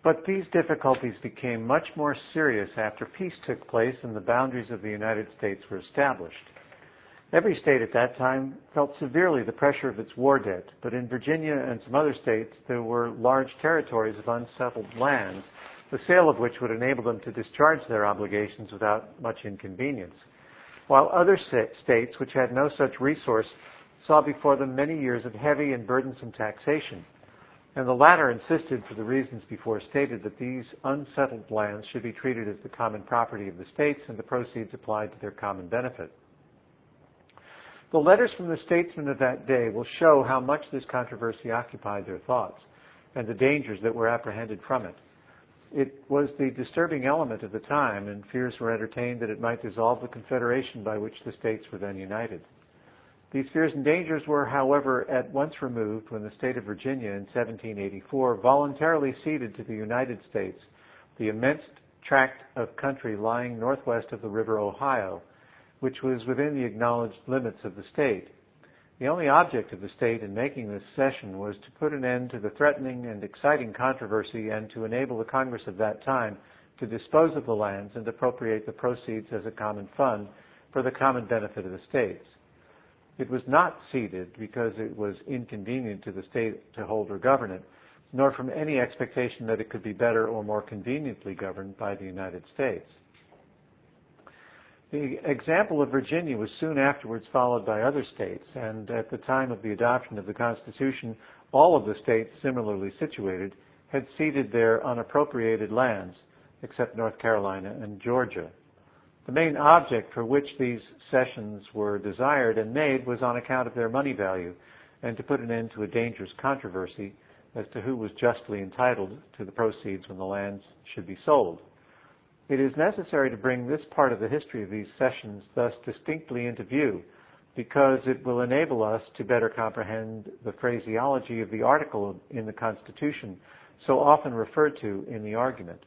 But these difficulties became much more serious after peace took place and the boundaries of the United States were established. Every state at that time felt severely the pressure of its war debt, but in Virginia and some other states there were large territories of unsettled lands, the sale of which would enable them to discharge their obligations without much inconvenience, while other states, which had no such resource, saw before them many years of heavy and burdensome taxation. And the latter insisted, for the reasons before stated, that these unsettled lands should be treated as the common property of the states and the proceeds applied to their common benefit. The letters from the statesmen of that day will show how much this controversy occupied their thoughts and the dangers that were apprehended from it. It was the disturbing element of the time, and fears were entertained that it might dissolve the confederation by which the states were then united. These fears and dangers were, however, at once removed when the state of Virginia in 1784 voluntarily ceded to the United States the immense tract of country lying northwest of the river Ohio, which was within the acknowledged limits of the state. The only object of the state in making this cession was to put an end to the threatening and exciting controversy and to enable the Congress of that time to dispose of the lands and appropriate the proceeds as a common fund for the common benefit of the states. It was not ceded because it was inconvenient to the state to hold or govern it, nor from any expectation that it could be better or more conveniently governed by the United States. The example of Virginia was soon afterwards followed by other states, and at the time of the adoption of the Constitution, all of the states similarly situated had ceded their unappropriated lands, except North Carolina and Georgia. The main object for which these cessions were desired and made was on account of their money value, and to put an end to a dangerous controversy as to who was justly entitled to the proceeds when the lands should be sold. It is necessary to bring this part of the history of these cessions thus distinctly into view, because it will enable us to better comprehend the phraseology of the article in the Constitution so often referred to in the argument.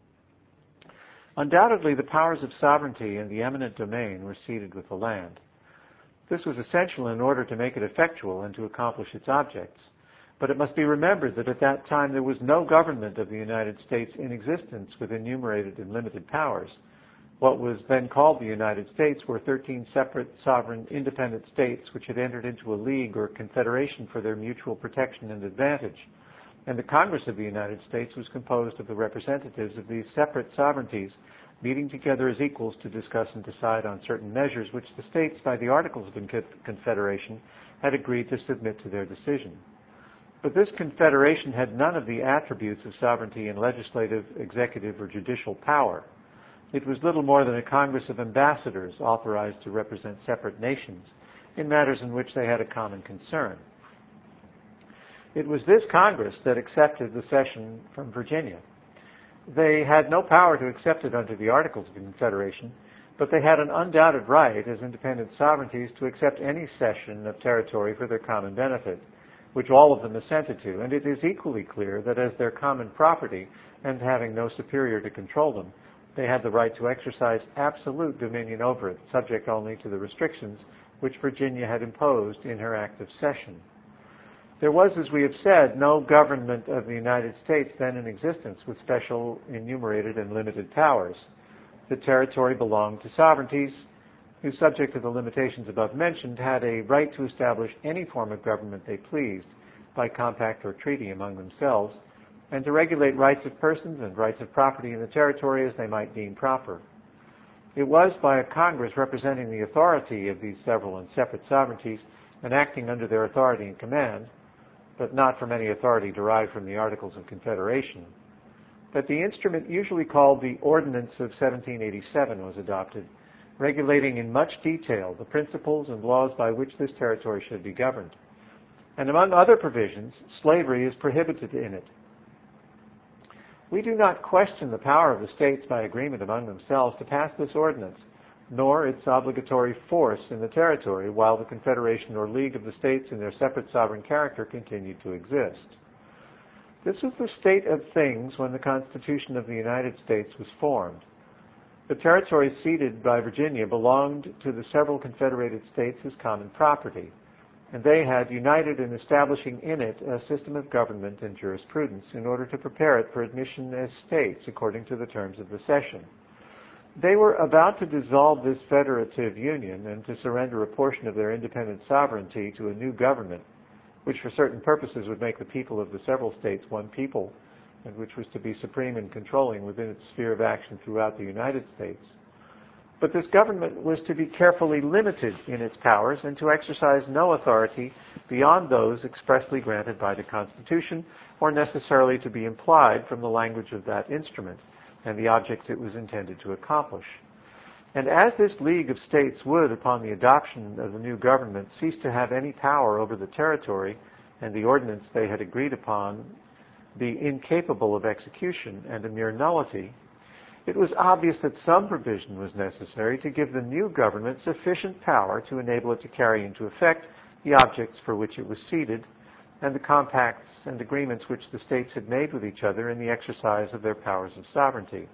Undoubtedly, the powers of sovereignty and the eminent domain were ceded with the land. This was essential in order to make it effectual and to accomplish its objects. But it must be remembered that at that time there was no government of the United States in existence with enumerated and limited powers. What was then called the United States were 13 separate, sovereign, independent states which had entered into a league or confederation for their mutual protection and advantage. And the Congress of the United States was composed of the representatives of these separate sovereignties, meeting together as equals to discuss and decide on certain measures which the states, by the Articles of Confederation, had agreed to submit to their decision. But this confederation had none of the attributes of sovereignty in legislative, executive, or judicial power. It was little more than a Congress of ambassadors authorized to represent separate nations in matters in which they had a common concern. It was this Congress that accepted the cession from Virginia. They had no power to accept it under the Articles of Confederation, but they had an undoubted right as independent sovereignties to accept any cession of territory for their common benefit, which all of them assented to, and it is equally clear that as their common property, and having no superior to control them, they had the right to exercise absolute dominion over it, subject only to the restrictions which Virginia had imposed in her act of cession. There was, as we have said, no government of the United States then in existence with special, enumerated, and limited powers. The territory belonged to sovereignties who, subject to the limitations above mentioned, had a right to establish any form of government they pleased by compact or treaty among themselves, and to regulate rights of persons and rights of property in the territory as they might deem proper. It was by a Congress representing the authority of these several and separate sovereignties and acting under their authority and command, but not from any authority derived from the Articles of Confederation, that the instrument usually called the Ordinance of 1787 was adopted, regulating in much detail the principles and laws by which this territory should be governed. And among other provisions, slavery is prohibited in it. We do not question the power of the states by agreement among themselves to pass this ordinance, nor its obligatory force in the territory while the Confederation or League of the States in their separate sovereign character continued to exist. This was the state of things when the Constitution of the United States was formed. The territory ceded by Virginia belonged to the several confederated states as common property, and they had united in establishing in it a system of government and jurisprudence in order to prepare it for admission as states according to the terms of the cession. They were about to dissolve this federative union and to surrender a portion of their independent sovereignty to a new government, which for certain purposes would make the people of the several states one people, and which was to be supreme and controlling within its sphere of action throughout the United States. But this government was to be carefully limited in its powers and to exercise no authority beyond those expressly granted by the Constitution or necessarily to be implied from the language of that instrument and the objects it was intended to accomplish. And as this League of States would, upon the adoption of the new government, cease to have any power over the territory and the ordinance they had agreed upon be incapable of execution and a mere nullity, it was obvious that some provision was necessary to give the new government sufficient power to enable it to carry into effect the objects for which it was seated and the compacts and agreements which the states had made with each other in the exercise of their powers of sovereignty.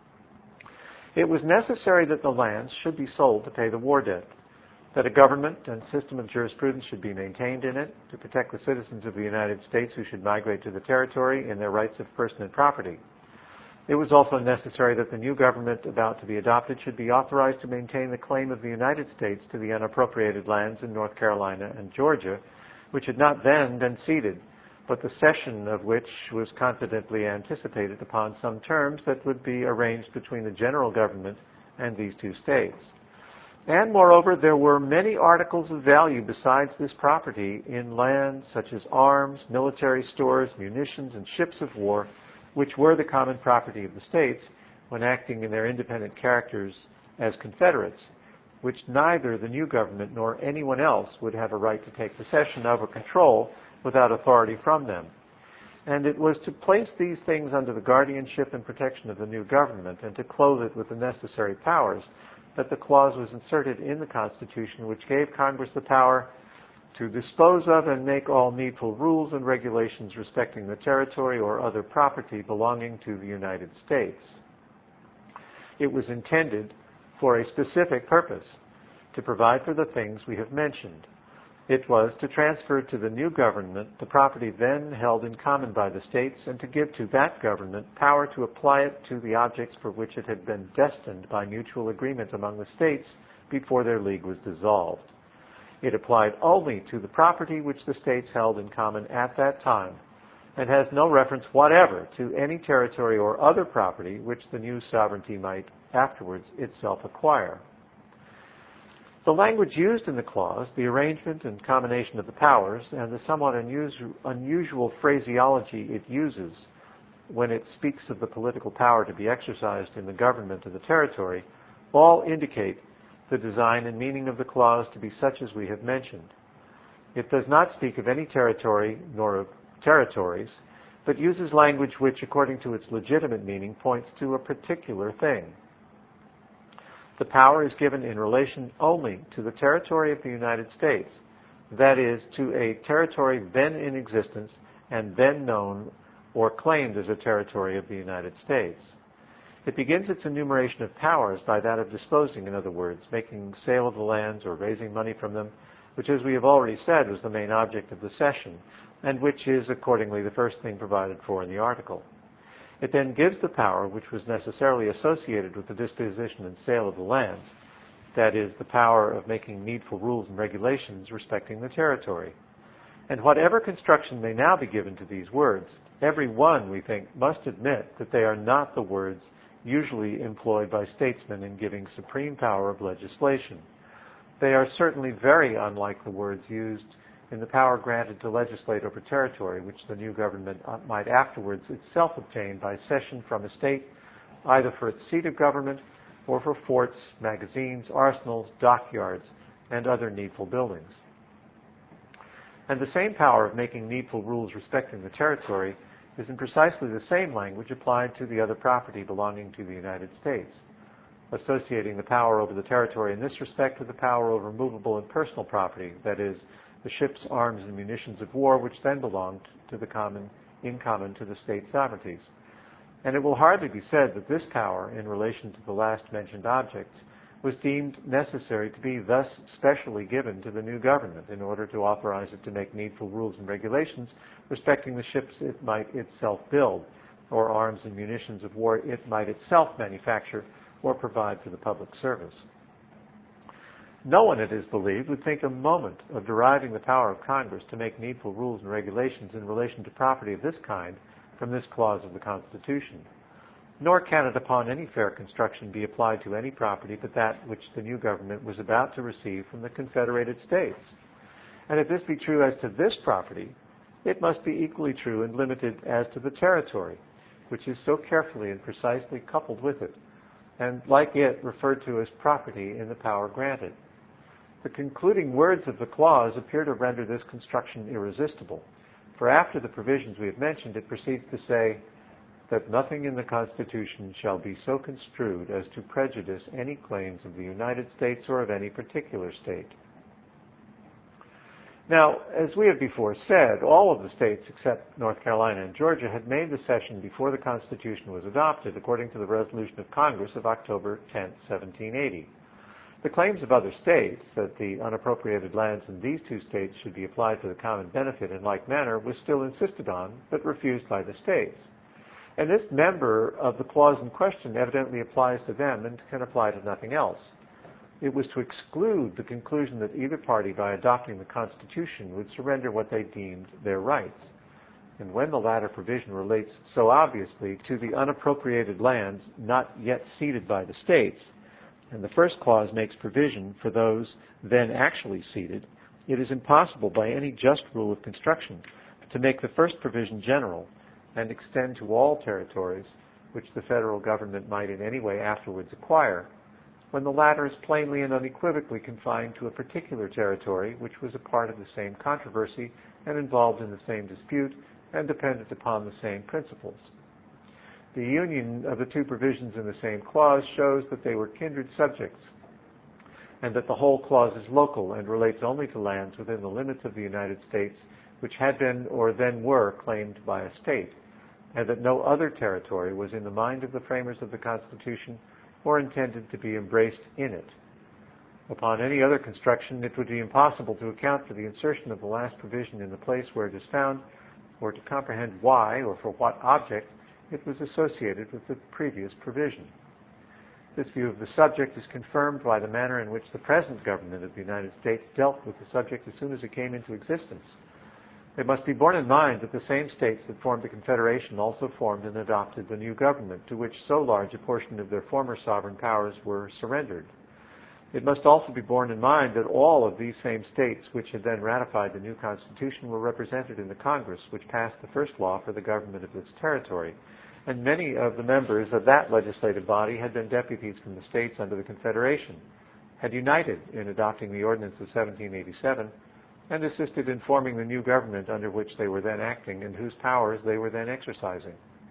It was necessary that the lands should be sold to pay the war debt, that a government and system of jurisprudence should be maintained in it to protect the citizens of the United States who should migrate to the territory in their rights of person and property. It was also necessary that the new government about to be adopted should be authorized to maintain the claim of the United States to the unappropriated lands in North Carolina and Georgia, which had not then been ceded, but the cession of which was confidently anticipated upon some terms that would be arranged between the general government and these two states. And moreover, there were many articles of value besides this property in land such as arms, military stores, munitions, and ships of war, which were the common property of the states when acting in their independent characters as confederates, which neither the new government nor anyone else would have a right to take possession of or control without authority from them. And it was to place these things under the guardianship and protection of the new government and to clothe it with the necessary powers that the clause was inserted in the Constitution which gave Congress the power to dispose of and make all needful rules and regulations respecting the territory or other property belonging to the United States. It was intended for a specific purpose, to provide for the things we have mentioned. It was to transfer to the new government the property then held in common by the states and to give to that government power to apply it to the objects for which it had been destined by mutual agreement among the states before their league was dissolved. It applied only to the property which the states held in common at that time and has no reference whatever to any territory or other property which the new sovereignty might afterwards itself acquire. The language used in the clause, the arrangement and combination of the powers, and the somewhat unusual phraseology it uses when it speaks of the political power to be exercised in the government of the territory, all indicate the design and meaning of the clause to be such as we have mentioned. It does not speak of any territory nor of territories, but uses language which, according to its legitimate meaning, points to a particular thing. The power is given in relation only to the territory of the United States, that is, to a territory then in existence and then known or claimed as a territory of the United States. It begins its enumeration of powers by that of disposing, in other words, making sale of the lands or raising money from them, which, as we have already said, was the main object of the cession, and which is accordingly the first thing provided for in the article. It then gives the power which was necessarily associated with the disposition and sale of the lands, that is, the power of making needful rules and regulations respecting the territory. And whatever construction may now be given to these words, every one, we think, must admit that they are not the words usually employed by statesmen in giving supreme power of legislation. They are certainly very unlike the words used in the power granted to legislate over territory, which the new government might afterwards itself obtain by cession from a state, either for its seat of government or for forts, magazines, arsenals, dockyards, and other needful buildings. And the same power of making needful rules respecting the territory is in precisely the same language applied to the other property belonging to the United States, associating the power over the territory in this respect with the power over movable and personal property, that is, the ships, arms, and munitions of war which then belonged to in common to the state sovereignties. And it will hardly be said that this power, in relation to the last mentioned objects, was deemed necessary to be thus specially given to the new government in order to authorize it to make needful rules and regulations respecting the ships it might itself build, or arms and munitions of war it might itself manufacture or provide for the public service. No one, it is believed, would think a moment of deriving the power of Congress to make needful rules and regulations in relation to property of this kind from this clause of the Constitution. Nor can it upon any fair construction be applied to any property but that which the new government was about to receive from the Confederated States. And if this be true as to this property, it must be equally true and limited as to the territory, which is so carefully and precisely coupled with it, and like it referred to as property in the power granted. The concluding words of the clause appear to render this construction irresistible, for after the provisions we have mentioned, it proceeds to say that nothing in the Constitution shall be so construed as to prejudice any claims of the United States or of any particular state. Now, as we have before said, all of the states except North Carolina and Georgia had made the cession before the Constitution was adopted, according to the resolution of Congress of October 10, 1780. The claims of other states that the unappropriated lands in these two states should be applied for the common benefit in like manner was still insisted on, but refused by the states. And this member of the clause in question evidently applies to them and can apply to nothing else. It was to exclude the conclusion that either party, by adopting the Constitution, would surrender what they deemed their rights. And when the latter provision relates so obviously to the unappropriated lands not yet ceded by the states, and the first clause makes provision for those then actually ceded, it is impossible by any just rule of construction to make the first provision general and extend to all territories which the federal government might in any way afterwards acquire, when the latter is plainly and unequivocally confined to a particular territory which was a part of the same controversy and involved in the same dispute and dependent upon the same principles. The union of the two provisions in the same clause shows that they were kindred subjects, and that the whole clause is local and relates only to lands within the limits of the United States which had been or then were claimed by a state, and that no other territory was in the mind of the framers of the Constitution or intended to be embraced in it. Upon any other construction, it would be impossible to account for the insertion of the last provision in the place where it is found, or to comprehend why or for what object it was associated with the previous provision. This view of the subject is confirmed by the manner in which the present government of the United States dealt with the subject as soon as it came into existence. It must be borne in mind that the same states that formed the Confederation also formed and adopted the new government, to which so large a portion of their former sovereign powers were surrendered. It must also be borne in mind that all of these same states which had then ratified the new Constitution were represented in the Congress, which passed the first law for the government of this territory, and many of the members of that legislative body had been deputies from the states under the Confederation, had united in adopting the Ordinance of 1787, and assisted in forming the new government under which they were then acting and whose powers they were then exercising.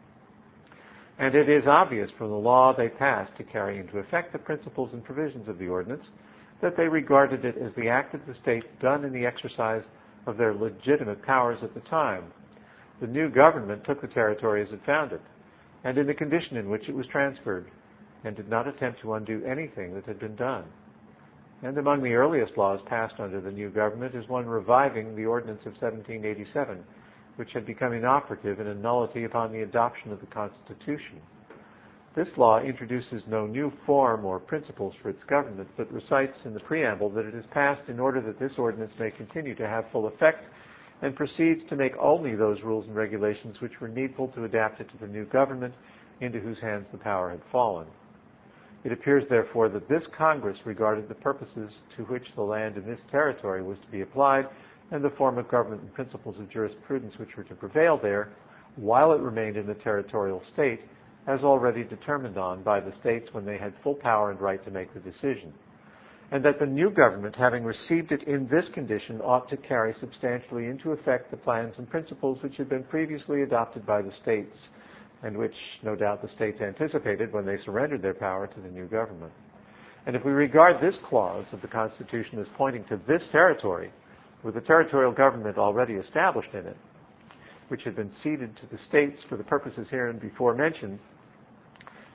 And it is obvious from the law they passed to carry into effect the principles and provisions of the ordinance that they regarded it as the act of the state done in the exercise of their legitimate powers at the time. The new government took the territory as it found it, and in the condition in which it was transferred, and did not attempt to undo anything that had been done. And among the earliest laws passed under the new government is one reviving the Ordinance of 1787, which had become inoperative and a nullity upon the adoption of the Constitution. This law introduces no new form or principles for its government, but recites in the preamble that it is passed in order that this ordinance may continue to have full effect, and proceeds to make only those rules and regulations which were needful to adapt it to the new government into whose hands the power had fallen. It appears, therefore, that this Congress regarded the purposes to which the land in this territory was to be applied and the form of government and principles of jurisprudence which were to prevail there, while it remained in the territorial state, as already determined on by the states when they had full power and right to make the decision, and that the new government, having received it in this condition, ought to carry substantially into effect the plans and principles which had been previously adopted by the states, and which, no doubt, the states anticipated when they surrendered their power to the new government. And if we regard this clause of the Constitution as pointing to this territory, with the territorial government already established in it, which had been ceded to the states for the purposes hereinbefore mentioned,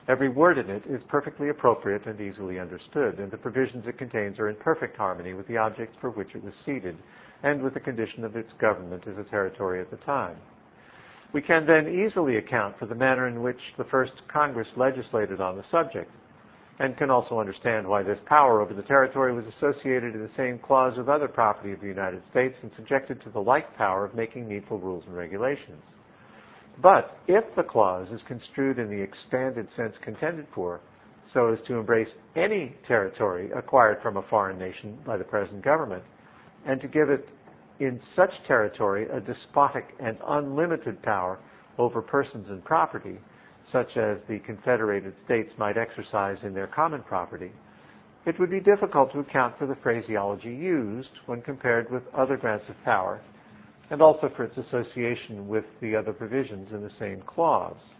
Every word in it is perfectly appropriate and easily understood, and the provisions it contains are in perfect harmony with the objects for which it was ceded and with the condition of its government as a territory at the time. We can then easily account for the manner in which the first Congress legislated on the subject, and can also understand why this power over the territory was associated in the same clause with other property of the United States and subjected to the like power of making needful rules and regulations. But if the clause is construed in the expanded sense contended for, so as to embrace any territory acquired from a foreign nation by the present government, and to give it in such territory a despotic and unlimited power over persons and property, such as the Confederated States might exercise in their common property, it would be difficult to account for the phraseology used when compared with other grants of power, and also for its association with the other provisions in the same clause.